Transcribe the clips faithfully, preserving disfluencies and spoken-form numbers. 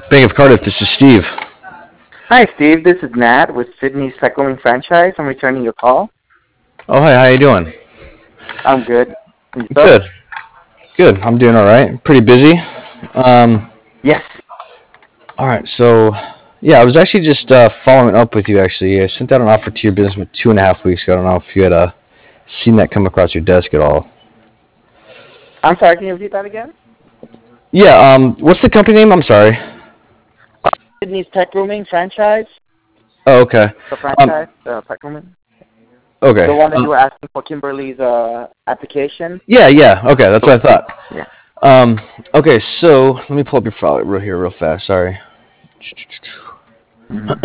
Bank of Cardiff, this is Steve. Hi, Steve. This is Nat with Sydney's Cycling Franchise. I'm returning your call. Oh, hi, how you doing? I'm good. And Good. yourself? Good. I'm doing all right. Pretty busy. Um, Yes. all right, so, yeah, I was actually just uh, following up with you, actually. I sent out an offer to your business two and a half weeks ago. I don't know if you had uh, seen that come across your desk at all. I'm sorry, can you repeat that again? Yeah, um, what's the company name? I'm sorry. Sydney's Tech Grooming Franchise. Oh, okay. The Um, franchise, the Tech Grooming. okay. The one that Uh, you were asking for Kimberly's uh, application. yeah, yeah, okay, that's what I thought. Yeah. Um, okay, so let me pull up your file real here real fast. Sorry. Mm-hmm.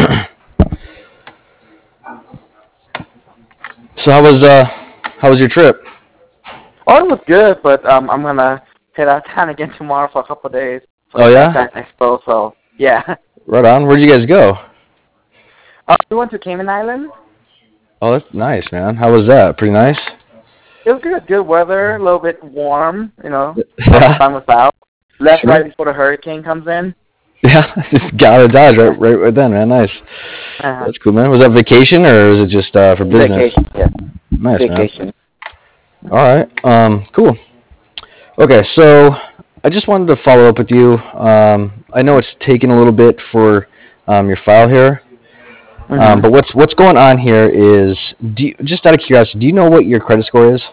So how was uh how was your trip? Oh, it was good, but um, I'm gonna head out of town again tomorrow for a couple of days for Oh the yeah, Franchise Expo. So yeah. right on. Where'd you guys go? Uh, we went to Cayman Islands. Oh, that's nice, man. How was that? Pretty nice. It was good. Good weather, a little bit warm. You know, Yeah. sun was out. Left Sure. right before the hurricane comes in. Yeah, just got out of Dodge right, right, right then, man. Nice. Uh-huh. That's cool, man. Was that vacation or was it just uh, for business? Vacation, yeah. Nice, Vacation. man. All right. Um, cool. Okay, so I just wanted to follow up with you. Um, I know it's taken a little bit for um, your file here, um, Mm-hmm. but what's what's going on here is, do you, just out of curiosity, do you know what your credit score is?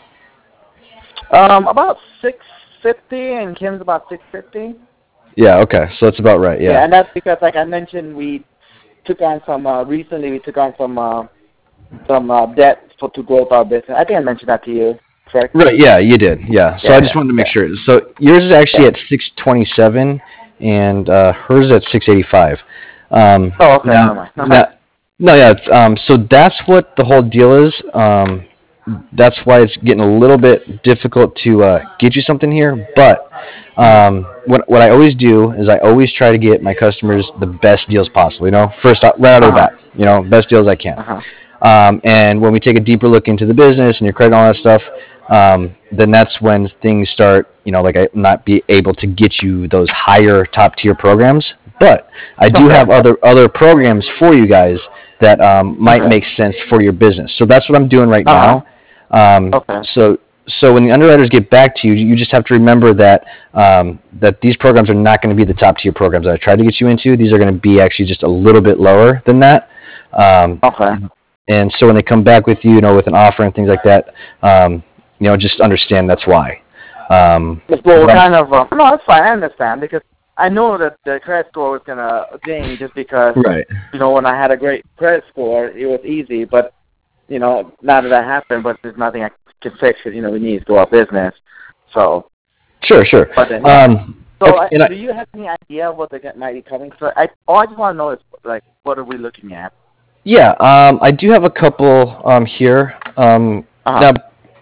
Um, about six fifty, and Kim's about six fifty. Yeah. Okay. So that's about right. Yeah. Yeah. And that's because, like I mentioned, we took on some uh, recently. We took on some uh, some uh, debt for to grow our business. I think I mentioned that to you, correct? Right. Yeah. You did. Yeah. So Yeah. I just Yeah. wanted to make Yeah. sure. So yours is actually Yeah. at six twenty seven, and uh, hers is at six eighty five. Um, Oh, okay. now, Never mind. now, no, yeah. It's, um, so that's what the whole deal is. Um, that's why it's getting a little bit difficult to uh, get you something here. But um, what what I always do is I always try to get my customers the best deals possible. You know, first out, right out of the Uh-huh. bat. You know, best deals I can. Uh-huh. Um, and when we take a deeper look into the business and your credit and all that stuff, um, then that's when things start, you know, like I not be able to get you those higher top tier programs. But I do Okay. have other other programs for you guys that um, might Okay. make sense for your business. So that's what I'm doing right Uh-huh. now. Um, Okay. so so when the underwriters get back to you, you just have to remember that um, that these programs are not going to be the top tier programs that I tried to get you into. These are going to be actually just a little bit lower than that. Um, Okay. and so when they come back with you, you know, with an offer and things like that, um, you know, just understand that's why. Um, Well, but I'm- kind of. Uh, no, it's fine. I understand because I know that the credit score was gonna ding just because right. you know when I had a great credit score, it was easy. But you know, now that that happened, but there's nothing I can fix it. You know, we need to do our business. So, Sure, sure. but then, Um, so okay, I, and I- do you have any idea what they might be coming? So I, all I just want to know is like, what are we looking at? yeah, um, I do have a couple um, here. Um, Uh-huh. Now,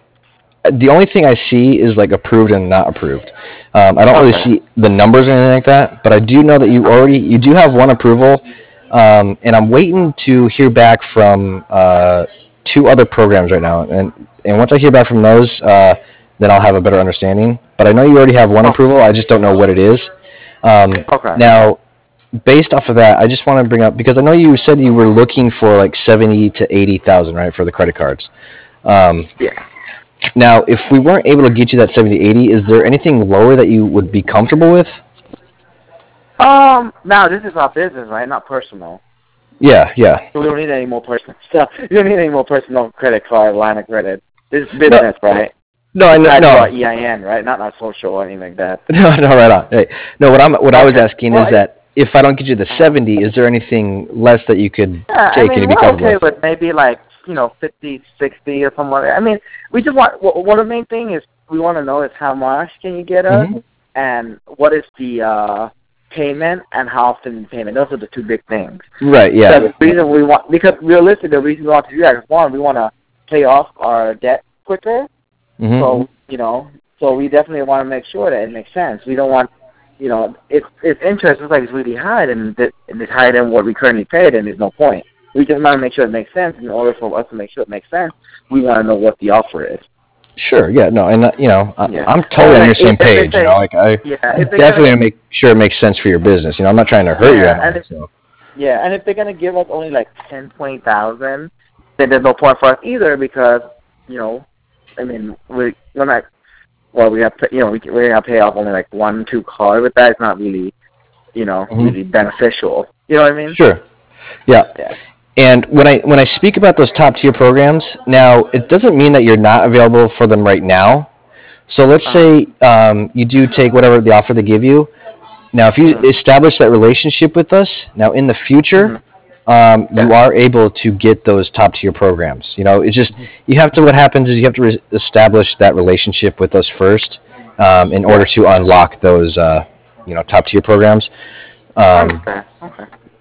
the only thing I see is like approved and not approved. Um, I don't really Okay. see the numbers or anything like that, but I do know that you already you do have one approval, um, and I'm waiting to hear back from uh, two other programs right now. And and once I hear back from those, uh, then I'll have a better understanding. But I know you already have one Oh. approval. I just don't know what it is. Um, Okay. Now, based off of that, I just want to bring up because I know you said you were looking for like seventy to eighty thousand, right, for the credit cards. Um, Yeah. Now, if we weren't able to get you that seventy, eighty, is there anything lower that you would be comfortable with? Um. Now this is our business, right? Not personal. Yeah, yeah. So we don't need any more personal stuff. You don't need any more personal credit card line of credit. This is business, right? No, I know. Tied to No, our E I N, right? Not our social or anything like that. no, no, right on. Hey, no, what I'm, what I was Okay. asking Well, is I- that if I don't get you the Uh-huh. seventy, is there anything less that you could Yeah, I take mean, and you'd be we're comfortable okay with? with maybe like, you know, fifty, sixty or something like that. I mean, we just want, what, what the main thing is we want to know is how much can you get us Mhm. and what is the uh, payment and how often the payment. Those are the two big things. Right. Yeah. So the reason we want, because realistically, the reason we want to do that is one, we want to pay off our debt quicker. Mhm. So, you know, so we definitely want to make sure that it makes sense. We don't want, you know, if if interest looks like it's really high, then that, and it's higher than what we currently pay, then there's no point. We just want to make sure it makes sense. In order for us to make sure it makes sense, we want to know what the offer is. Sure. Yeah. No. And uh, you know, I, Yeah. I'm Or totally on like your if, same if they page. You say, know, like I, yeah, I if they're definitely gonna, want to make sure it makes sense for your business. You know, I'm not trying to hurt you yeah, at and all. if, So. yeah, and if they're gonna give us only like ten, twenty thousand, then there's no point for us either because, you know, I mean, we we're not. Well, we have to, you know, we we're gonna pay off only like one, two cars with that. It's not really, you know, Hmm. really beneficial. You know what I mean? Sure. Yeah. Yeah. And when I when I speak about those top tier programs, now it doesn't mean that you're not available for them right now. So let's Uh huh. say um, you do take whatever the offer they give you. Now, if you Mhm. establish that relationship with us, now in the future, Mhm. um, you Yeah. are able to get those top tier programs. You know, it's just Mhm. you have to. What happens is you have to re- establish that relationship with us first um, in order Yeah. to unlock those, uh, you know, top tier programs. I Um, understand. Okay.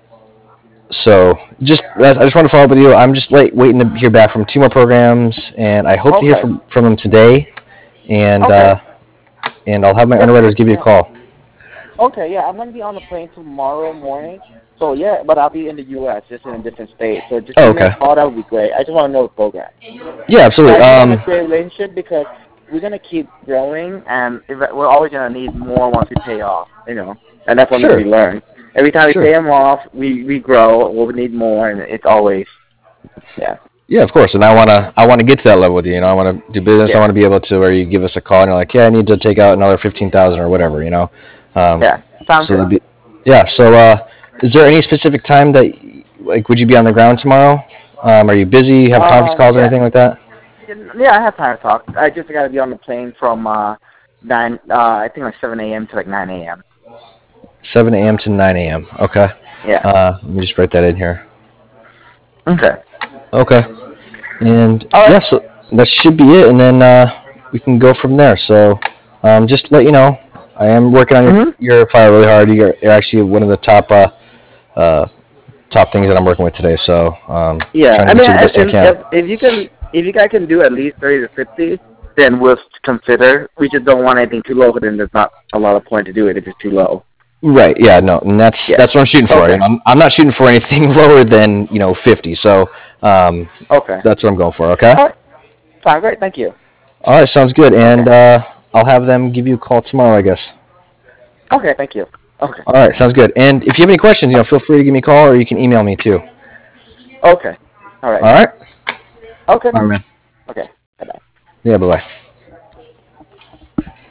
so just I just want to follow up with you. I'm just late waiting to hear back from two more programs, and I hope to hear Okay. from from them today. And Okay. uh, and I'll have my Yeah. underwriters give you a Yeah. call. Okay. Yeah. I'm gonna be on the plane tomorrow morning. So yeah, but I'll be in the U S, just in a different state. So just Oh, give me a okay. call. That would be great. I just want to know the program. Yeah, I absolutely. just want to Um, create a relationship because we're gonna keep growing, and if- we're always gonna need more once we pay off. You know, and that's one thing we sure, learn. Every time we sure. pay them off, we we grow. We'll need more, and it's always yeah, Yeah, of course. And I wanna I wanna get to that level with you. You know, I wanna do business. I yeah, wanna be able to where you give us a call and you're like, yeah, I need to take out another fifteen thousand or whatever. You know. Um, yeah. Sounds so good. that'd be yeah. So uh, is there any specific time that like would you be on the ground tomorrow? Um, are you busy? Have conference Um, calls or yeah, anything like that? yeah. I have time to talk. I just gotta be on the plane from uh nine. Uh, I think like seven a m to like nine a m. seven a m to nine a m. Okay. Yeah. Uh, let me just write that in here. Okay. Okay. And All yeah, right. so that should be it, and then uh, we can go from there. So um, just to let you know, I am working on your, Mhm. your file really hard. You're, you're actually one of the top uh, uh, top things that I'm working with today. So um, Yeah. trying to I get mean, you the I- best I if can. if if you can if you guys can do at least thirty to fifty, then we'll consider. We just don't want anything too low, but then there's not a lot of point to do it if it's too low. Right. Yeah. No. And that's Yeah. that's what I'm shooting for. You Okay. know, I'm, I'm not shooting for anything lower than you know fifty. So um, Okay. that's what I'm going for. Okay. All right. Fine. Great. Thank you. All right. Sounds good. Okay. And uh, I'll have them give you a call tomorrow, I guess. Okay. Thank you. Okay. All right. Sounds good. And if you have any questions, you know, feel free to give me a call or you can email me too. Okay. All right. All right. Okay. All right, man. Okay. Bye bye. Yeah. Bye bye.